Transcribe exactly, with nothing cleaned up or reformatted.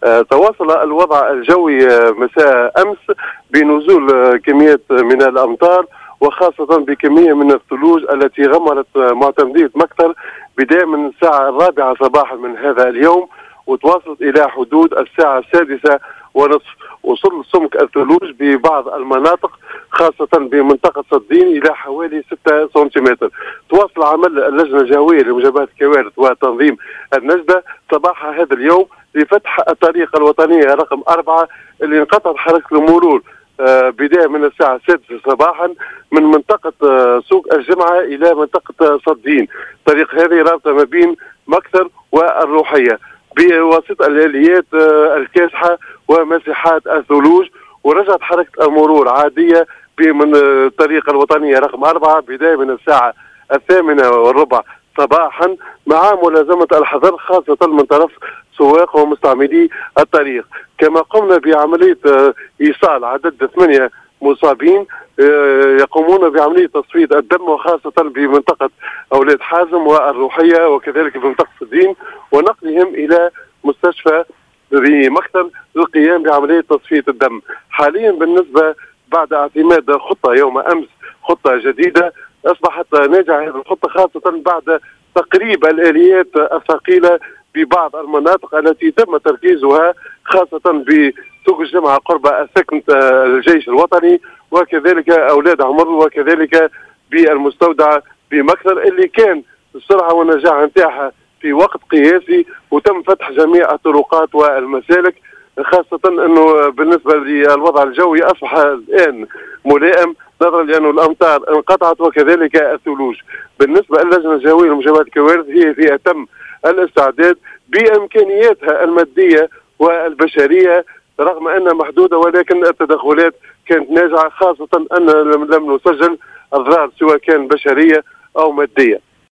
تواصل الوضع الجوي مساء أمس بنزول كميات من الأمطار، وخاصة بكمية من الثلوج التي غمرت معتمدية مكثر بداية من الساعة الرابعة صباحا من هذا اليوم، وتواصلت إلى حدود الساعة السادسة ونصف. وصل سمك الثلوج ببعض المناطق خاصة بمنطقة صدين إلى حوالي ستة سنتيمتر. تواصل عمل اللجنة الجوية لمجابهة الكوارث وتنظيم النجدة صباح هذا اليوم لفتح الطريق الوطنية رقم أربعة اللي انقطعت حركة المرور بداية من الساعة السادسة صباحا من منطقة سوق الجمعة إلى منطقة صدين. الطريق هذه رابطة ما بين مكثر والروحية بواسطة الآليات الكاسحة ومساحات الثلوج، ورجعت حركة المرور عادية من الطريق الوطنية رقم أربعة بداية من الساعة الثامنة والربع صباحا مع ملازمة الحذر خاصة من طرف سواق ومستعملي الطريق. كما قمنا بعملية إيصال عدد ثمانية مصابين يقومون بعملية تصفية الدم، وخاصة بمنطقة أولاد حازم والروحية وكذلك بمنطقة صدين، ونقلهم إلى مستشفى بمكثر للقيام بعملية تصفية الدم. حاليا بالنسبة بعد اعتماد خطة يوم أمس خطة جديدة أصبحت ناجعة هذه الخطة، خاصة بعد تقريب الآليات الثقيلة ببعض المناطق التي تم تركيزها خاصة بسوق الجمعة قرب سكنة الجيش الوطني وكذلك أولاد عمر وكذلك بالمستودع بمكثر اللي كان السرعة والنجاعة نتاعها في وقت قياسي، وتم فتح جميع الطرقات والمسالك، خاصة أنه بالنسبة للوضع الجوي أصبح الآن ملائم نظرا لأن الأمطار انقطعت وكذلك الثلوج. بالنسبة للجنة الجوية لمجابهة الكوارث هي في أتم الاستعداد بإمكانياتها المادية والبشرية رغم أنها محدودة، ولكن التدخلات كانت ناجعة خاصة أن لم نسجل أضرار سواء كان بشرية أو مادية.